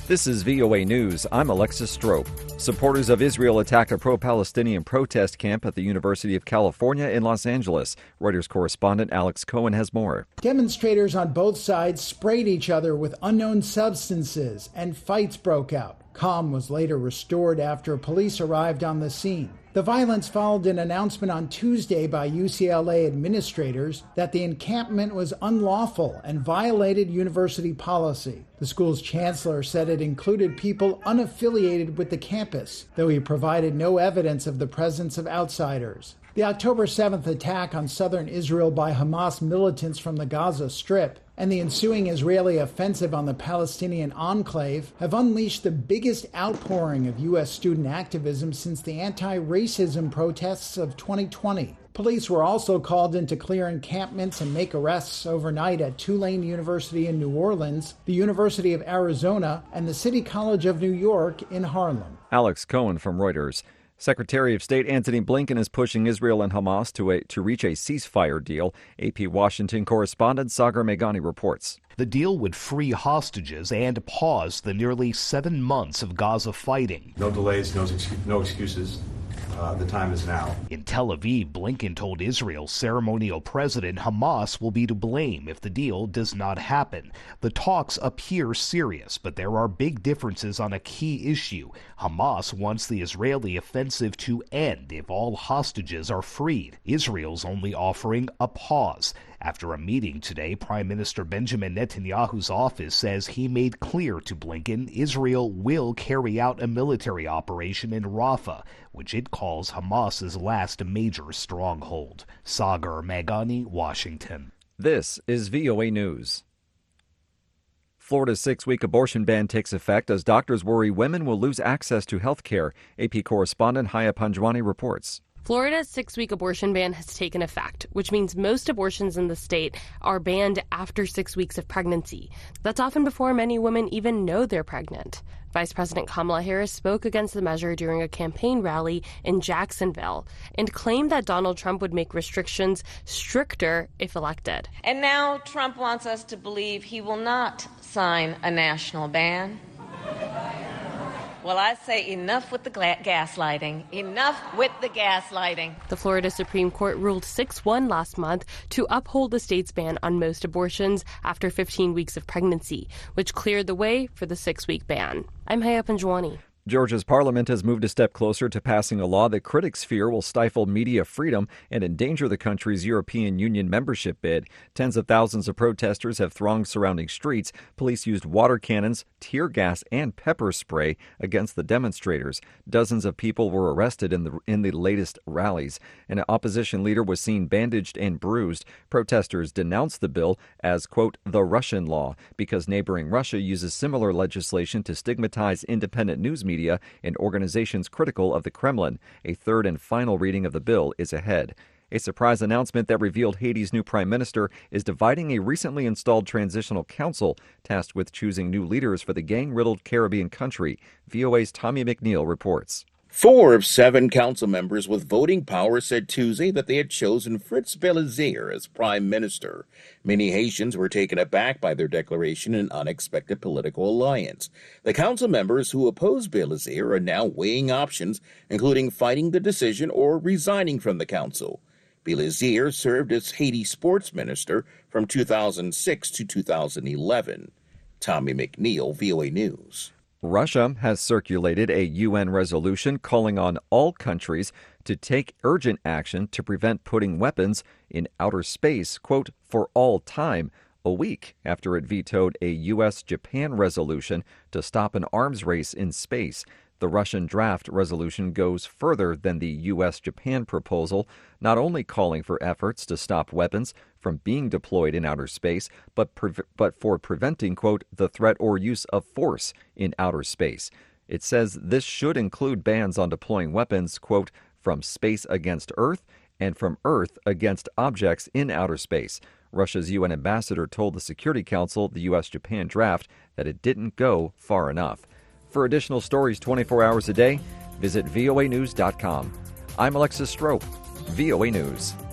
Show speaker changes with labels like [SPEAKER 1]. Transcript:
[SPEAKER 1] This is VOA News. I'm Alexis Strope. Supporters of Israel attack a pro-Palestinian protest camp at the University of California in Los Angeles. Reuters correspondent Alex Cohen has more.
[SPEAKER 2] Demonstrators on both sides sprayed each other with unknown substances and fights broke out. Calm was later restored after police arrived on the scene. The violence followed an announcement on Tuesday by UCLA administrators that the encampment was unlawful and violated university policy. The school's chancellor said it included people unaffiliated with the campus, though he provided no evidence of the presence of outsiders. The October 7th attack on southern Israel by Hamas militants from the Gaza Strip and the ensuing Israeli offensive on the Palestinian enclave have unleashed the biggest outpouring of U.S. student activism since the anti-racism protests of 2020. Police were also called in to clear encampments and make arrests overnight at Tulane University in New Orleans, the University of Arizona, and the City College of New York in Harlem.
[SPEAKER 1] Alex Cohen from Reuters. Secretary of State Antony Blinken is pushing Israel and Hamas to reach a ceasefire deal. AP Washington correspondent Sagar Meghani reports.
[SPEAKER 3] The deal would free hostages and pause the nearly 7 months of Gaza fighting.
[SPEAKER 4] No delays, no excuses. The time is now.
[SPEAKER 3] In Tel Aviv, Blinken told Israel's ceremonial president Hamas will be to blame if the deal does not happen. The talks appear serious, but there are big differences on a key issue. Hamas wants the Israeli offensive to end if all hostages are freed. Israel's only offering a pause. After a meeting today, Prime Minister Benjamin Netanyahu's office says he made clear to Blinken Israel will carry out a military operation in Rafah, which it calls Hamas's last major stronghold. Sagar Meghani, Washington.
[SPEAKER 1] This is VOA News. Florida's 6-week abortion ban takes effect as doctors worry women will lose access to health care. AP correspondent Haya Panjwani reports.
[SPEAKER 5] Florida's 6-week abortion ban has taken effect, which means most abortions in the state are banned after 6 weeks of pregnancy. That's often before many women even know they're pregnant. Vice President Kamala Harris spoke against the measure during a campaign rally in Jacksonville and claimed that Donald Trump would make restrictions stricter if elected.
[SPEAKER 6] And now Trump wants us to believe he will not sign a national ban. Well, I say enough with the gaslighting. Enough with the gaslighting.
[SPEAKER 5] The Florida Supreme Court ruled 6-1 last month to uphold the state's ban on most abortions after 15 weeks of pregnancy, which cleared the way for the 6-week ban. I'm Haya Panjwani.
[SPEAKER 1] Georgia's parliament has moved a step closer to passing a law that critics fear will stifle media freedom and endanger the country's European Union membership bid. Tens of thousands of protesters have thronged surrounding streets. Police used water cannons, tear gas, and pepper spray against the demonstrators. Dozens of people were arrested in the latest rallies. An opposition leader was seen bandaged and bruised. Protesters denounced the bill as, quote, the Russian law, because neighboring Russia uses similar legislation to stigmatize independent news media and organizations critical of the Kremlin. A third and final reading of the bill is ahead. A surprise announcement that revealed Haiti's new prime minister is dividing a recently installed transitional council tasked with choosing new leaders for the gang-riddled Caribbean country. VOA's Tommy McNeil reports.
[SPEAKER 7] 4 of 7 council members with voting power said Tuesday that they had chosen Fritz Belazier as prime minister. Many Haitians were taken aback by their declaration and unexpected political alliance. The council members who oppose Belazier are now weighing options, including fighting the decision or resigning from the council. Belazier served as Haiti sports minister from 2006 to 2011. Tommy McNeil, VOA News.
[SPEAKER 1] Russia has circulated a UN resolution calling on all countries to take urgent action to prevent putting weapons in outer space, quote, for all time, a week after it vetoed a U.S.-Japan resolution to stop an arms race in space. The Russian draft resolution goes further than the U.S.-Japan proposal, not only calling for efforts to stop weapons from being deployed in outer space, but for preventing, quote, the threat or use of force in outer space. It says this should include bans on deploying weapons, quote, from space against Earth and from Earth against objects in outer space. Russia's UN ambassador told the Security Council the U.S.-Japan draft that it didn't go far enough. For additional stories 24 hours a day, visit voanews.com. I'm Alexis Strope, VOA News.